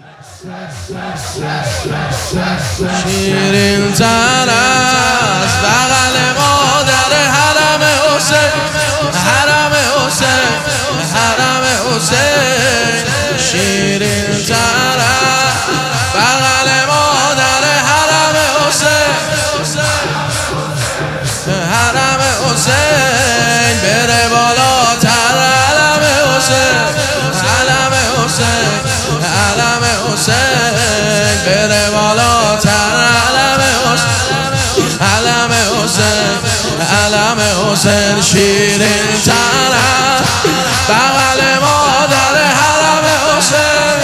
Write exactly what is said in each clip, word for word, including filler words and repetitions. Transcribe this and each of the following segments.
شیرین تر از بغل مادر حرم حسین، حرم حسین، حرم حسین. شیرین تر از بغل مادر حرم حسین، حرم حسین. بره بالاتر علم حسین، علم حسین، علم حسین. بره بالاتر علم حسین، علم حسین، علم حسین. شیرین تر از بغل مادر حرم حسین،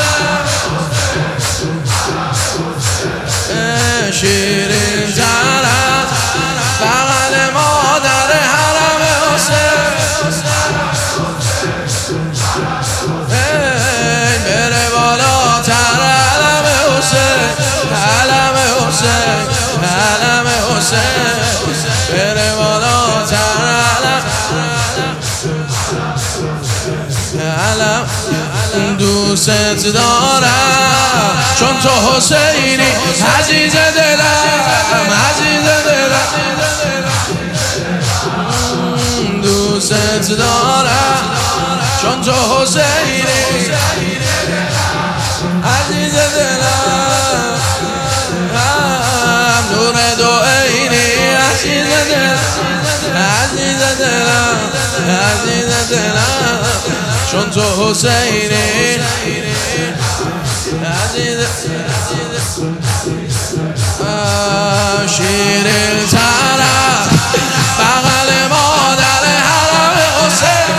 شیرین تر از بغل مادر حرم حسین. بره بالاتر علم حسین، علم حسین، علم حسین. بره بالاتر علم، علم. دوست دارم چون تو حسینی، عزیز دلم، عزیز دلم. دوست دارم چون تو حسینی، عزیز دلم. نور دو عینی، عزیز دلم، عزیز دلم، عزیز دلم. چون تو حسینی، عزیز. شیرین تر از بغل مادر حرم حسین،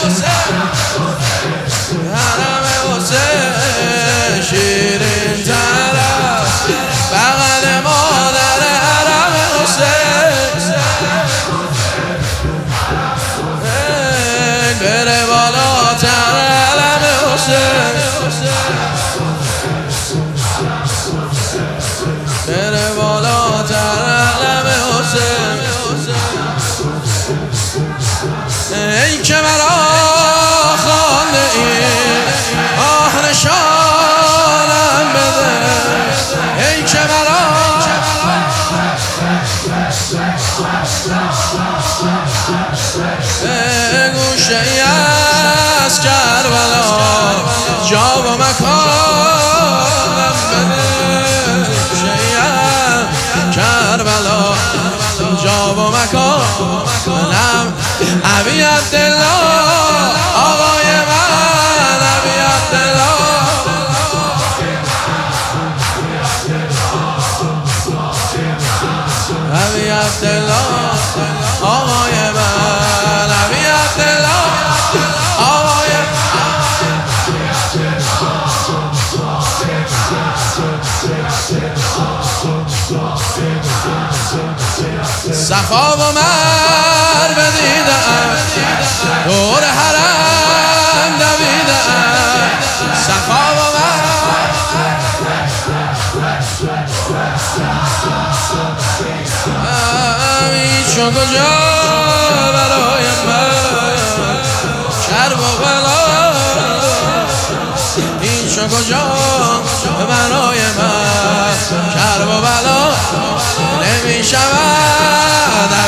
حرم حسین. شیرین تر از بغل مادر حرم حسین. بره بالاتر علم حسین، بره بالاتر علم حسین. ای که مرا خوانده ای آه نشانم بده، ای که مرا گوشه ای از کربلا جا و مکانم بده، گوشه ای از کربلا جا و مکانم. ابی عبدالله آقای من، ابی عبدالله، ابی عبدالله آقای من، ابی عبدالله آقای صفا و مروه دیدم، دور حرم دویدم. صفا و مروه، هیچ و کجا برای من کرب و بلا، هیچ و کجا برای من کرب و بلا نمی شود.